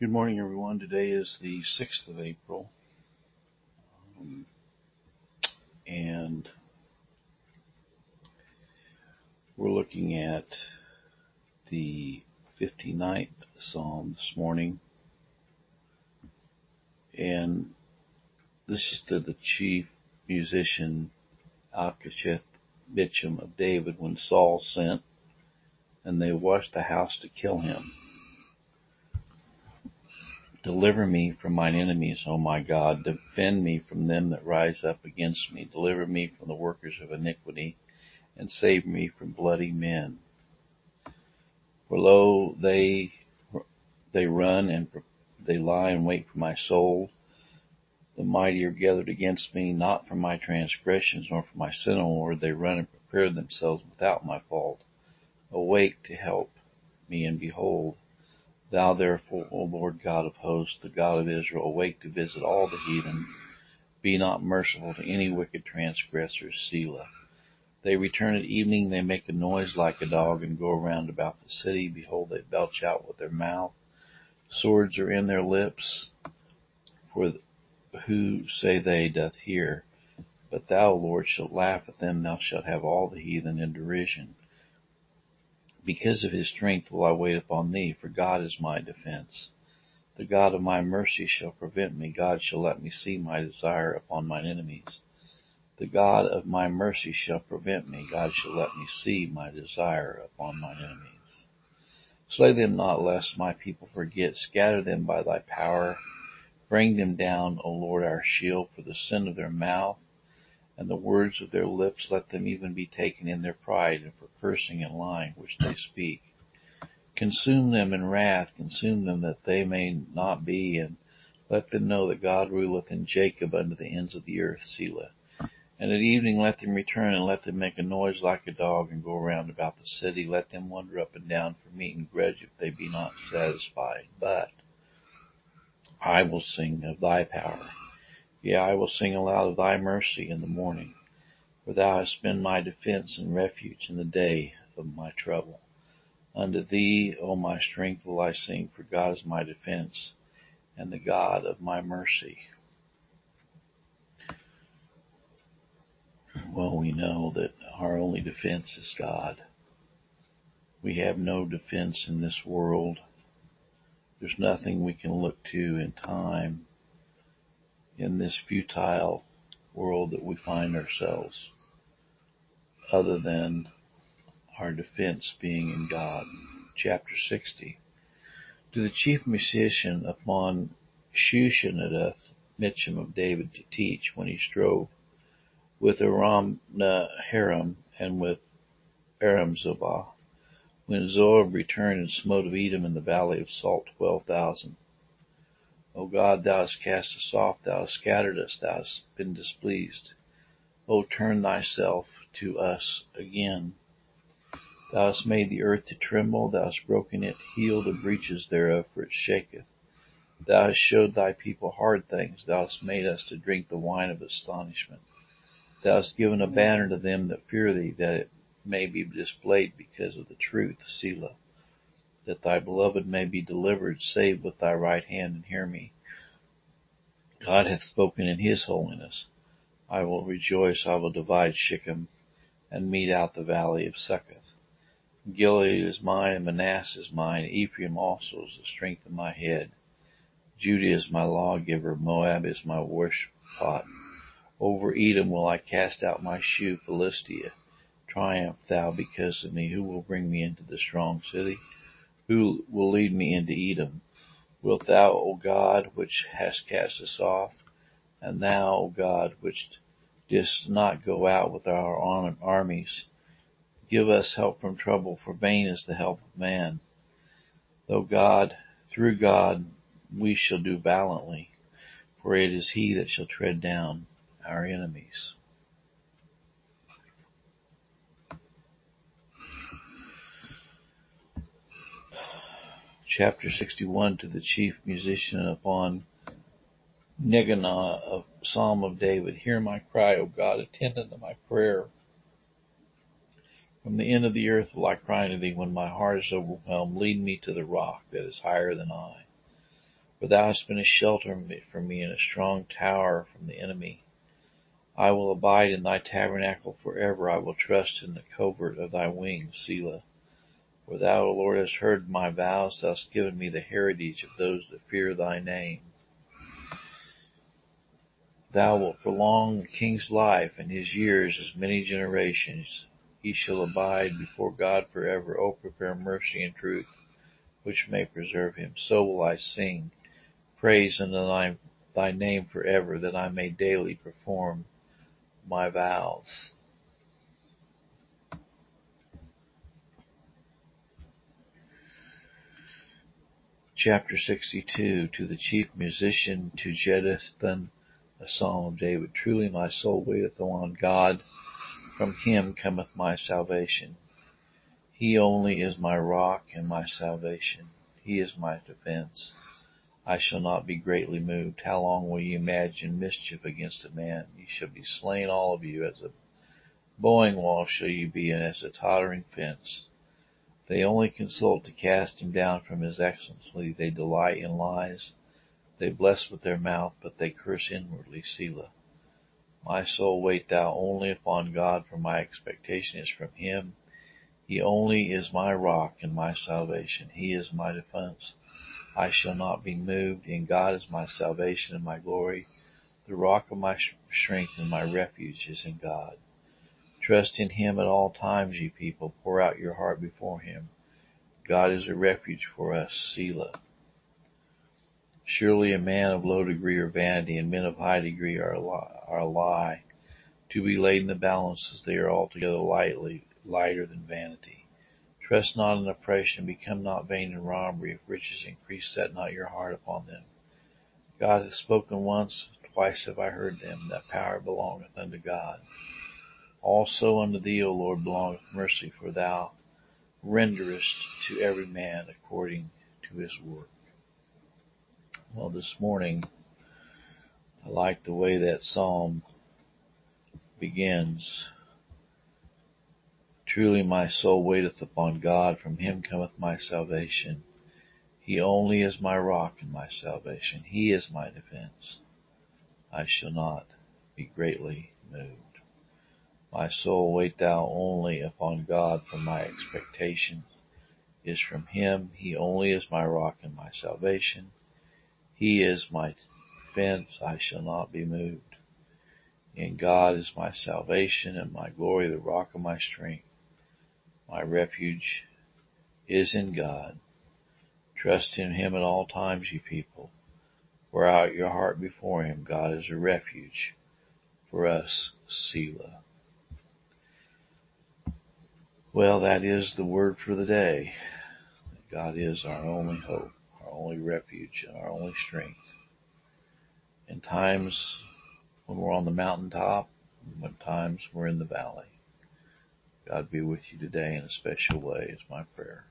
Good morning, everyone. Today is the 6th of April, and we're looking at the 59th Psalm this morning. And this is to the chief musician, Achasheth Mitcham of David, when Saul sent, and they washed the house to kill him. Deliver me from mine enemies, O my God. Defend me from them that rise up against me. Deliver me from the workers of iniquity, and save me from bloody men. For lo, they run and they lie in wait for my soul. The mighty are gathered against me, not for my transgressions, nor for my sin, O Lord. They run and prepare themselves without my fault. Awake to help me, and behold, thou therefore, O Lord God of hosts, the God of Israel, awake to visit all the heathen. Be not merciful to any wicked transgressors, Selah. They return at evening, they make a noise like a dog, and go around about the city. Behold, they belch out with their mouth. Swords are in their lips, for who say they doth hear. But thou, Lord, shalt laugh at them, thou shalt have all the heathen in derision. Because of his strength will I wait upon thee, for God is my defense. The God of my mercy shall prevent me, God shall let me see my desire upon mine enemies. The God of my mercy shall prevent me, God shall let me see my desire upon mine enemies. Slay them not, lest my people forget. Scatter them by thy power. Bring them down, O Lord, our shield, for the sin of their mouth, and the words of their lips, let them even be taken in their pride, and for cursing and lying which they speak. Consume them in wrath, consume them that they may not be, and let them know that God ruleth in Jacob unto the ends of the earth, Selah. And at evening let them return, and let them make a noise like a dog, and go around about the city. Let them wander up and down for meat and grudge if they be not satisfied. But I will sing of thy power. Yea, I will sing aloud of thy mercy in the morning. For thou hast been my defense and refuge in the day of my trouble. Unto thee, O my strength, will I sing, for God is my defense and the God of my mercy. Well, we know that our only defense is God. We have no defense in this world. There's nothing we can look to in time in this futile world that we find ourselves, other than our defense being in God. Chapter 60. To the chief musician upon Shushan-Aduth, Mitcham of David, to teach, when he strove with Aram-Naharaim and with Aram-Zobah, when Zoab returned and smote of Edom in the valley of Salt 12,000. O God, thou hast cast us off, thou hast scattered us, thou hast been displeased. O turn thyself to us again. Thou hast made the earth to tremble, thou hast broken it, healed the breaches thereof, for it shaketh. Thou hast showed thy people hard things, thou hast made us to drink the wine of astonishment. Thou hast given a banner to them that fear thee, that it may be displayed because of the truth, Selah. That thy beloved may be delivered, save with thy right hand, and hear me. God hath spoken in his holiness. I will rejoice, I will divide Shechem, and mete out the valley of Succoth. Gilead is mine, and Manasseh is mine. Ephraim also is the strength of my head. Judah is my lawgiver. Moab is my washpot. Over Edom will I cast out my shoe, Philistia. Triumph thou because of me. Who will bring me into the strong city? Who will lead me into Edom? Wilt thou, O God, which hast cast us off, and thou, O God, which didst not go out with our armies, give us help from trouble, for vain is the help of man. Through God, we shall do valiantly, for it is he that shall tread down our enemies. Chapter 61, to the chief musician upon Neganah, a psalm of David. Hear my cry, O God, attend unto my prayer. From the end of the earth will I cry unto thee when my heart is overwhelmed. Lead me to the rock that is higher than I, For thou hast been a shelter for me and a strong tower from the enemy. I will abide in thy tabernacle forever. I will trust in the covert of thy wings, Selah. For thou, O Lord, hast heard my vows. Thou hast given me the heritage of those that fear thy name. Thou wilt prolong the king's life, and his years as many generations. He shall abide before God forever. O prepare mercy and truth, which may preserve him. So will I sing praise unto thy name forever, that I may daily perform my vows. Chapter 62. To the chief musician, to Jeduthun, a psalm of David. Truly my soul waiteth on God. From him cometh my salvation. He only is my rock and my salvation. He is my defense. I shall not be greatly moved. How long will ye imagine mischief against a man? Ye shall be slain, all of you. As a bowing wall shall ye be, and as a tottering fence. They only consult to cast him down from his excellency. They delight in lies. They bless with their mouth, but they curse inwardly. Selah. My soul, wait thou only upon God, for my expectation is from him. He only is my rock and my salvation. He is my defense. I shall not be moved. In God is my salvation and my glory. The rock of my strength and my refuge is in God. Trust in him at all times, ye people. Pour out your heart before him. God is a refuge for us. Selah. Surely a man of low degree are vanity, and men of high degree are a lie. To be laid in the balances, they are altogether lighter than vanity. Trust not in oppression, become not vain in robbery. If riches increase, set not your heart upon them. God hath spoken once, twice have I heard them, that power belongeth unto God. Also unto thee, O Lord, belongeth mercy, for thou renderest to every man according to his work. Well, this morning, I like the way that psalm begins. Truly my soul waiteth upon God, from him cometh my salvation. He only is my rock and my salvation. He is my defense. I shall not be greatly moved. My soul, wait thou only upon God, for my expectation is from him. He only is my rock and my salvation. He is my defense. I shall not be moved. In God is my salvation and my glory, the rock of my strength. My refuge is in God. Trust in him at all times, ye people. Pour out your heart before him. God is a refuge for us. Selah. Well, that is the word for the day. God is our only hope, our only refuge, and our only strength. In times when we're on the mountaintop, and when times we're in the valley. God be with you today in a special way is my prayer.